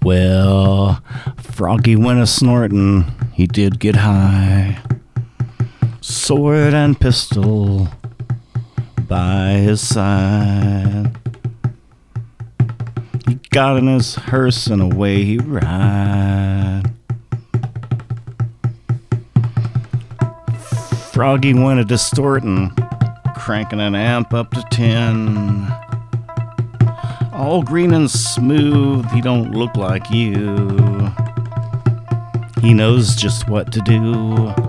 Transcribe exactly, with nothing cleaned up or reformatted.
Well, Froggy went a snorting, he did get high. Sword and pistol by his side. He got in his hearse and away he ride. Froggy went a distortin', cranking an amp up to ten. All green and smooth, he don't look like you. He knows just what to do.